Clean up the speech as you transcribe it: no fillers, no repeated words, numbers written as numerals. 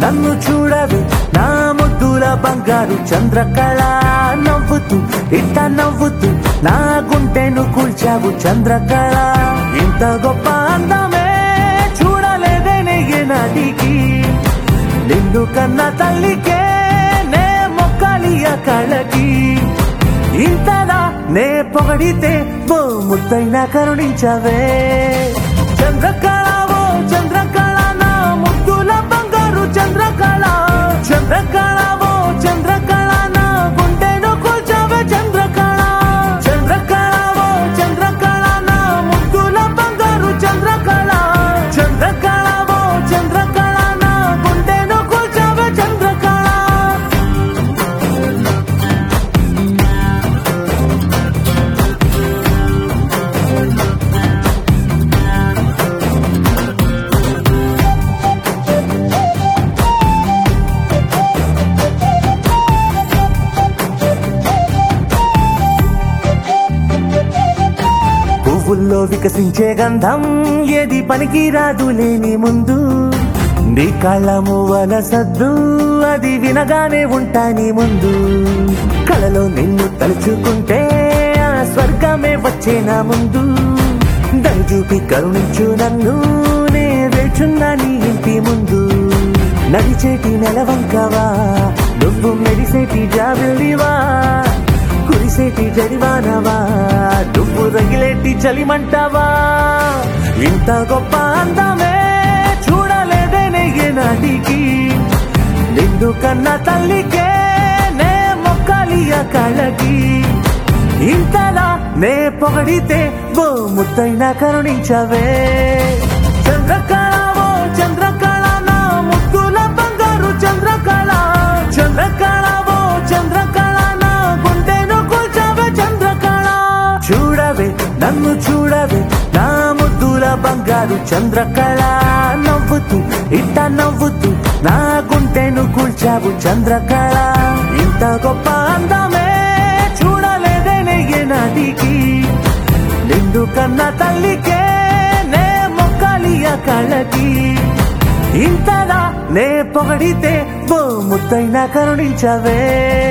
నన్ను చూడవే నా ముద్దుల బంగారు చంద్రకళ నవ్వుతూ ఇట్ట నవ్వుతూ నా గుంటెను కూల్చావు చంద్రకళ ఇంత గొప్ప అందమే చూడలేదేనే నాటికి నిన్ను కన్న తల్లికే నే మొక్కాలి ఆ కళకి ఇంతలా నే పొగడితే ఓ ముద్దైనా కరుణించవే చంద్రకళ ఓ చంద్రకళ నా ముద్దుల బంగారు చంద్రకళ చంద్రకళ ఓ చంద్రకళ నా గుండెను కూల్చావే చంద్రకళ చంద్రకళ ఓ చంద్రకళ నా ముద్దుల బంగారు చంద్రకళ చంద్రకళ ఓ చంద్రకళ నా గుండెను కూల్చావే చంద్రకళ పువ్వుల్లో వికసించే గంధం ఏది పనికి రాదు లేని ముందు నీ కాళ్ళ మువ్వల సద్దు అది వినగానే ఉంటా నీ ముందు కళలో నిన్ను తలుచుకుంటే ఆ స్వర్గమే వచ్చే నా ముందు దయ చూపి కరుణించు నన్ను నే వేచున్నా నీ ఇంటి ముందు నడిచేటి నెలవంకవా నువ్వు మెరిసేటి జాబిలివా కురిసేటి జడివానవా నువ్వు రగిలేటి చలిమంటావా ఇంత గొప్ప అందమే చూడలేదేనే నాటికి నిన్ను కన్న తల్లికే నే మొక్కాలి ఆ కళకి ఇంతలా నే పొగడితే ఓ ముద్దైనా కరుణించవే చంద్రకళ ఓ చంద్రకళ నా ముద్దుల బంగారు చంద్రకళ చంద్రకళ ఓ చంద్రకళ నా గుండెను కూల్చావే చంద్రకళ చూడవే నన్ను చూడవే నా ముద్దుల బంగారు చంద్రకళ నవ్వుతూ ఇట్ట నవ్వుతూ నా గుండెను కూల్చావు చంద్రకళ ఇంత గొప్ప అందమే చూడలేదేనే నాటికి నిన్ను కన్న తల్లికే నే మొక్కాలి ఆ కళకి ఇంతలా నే పొగడితే ఓ ముద్దైనా కరుణించవే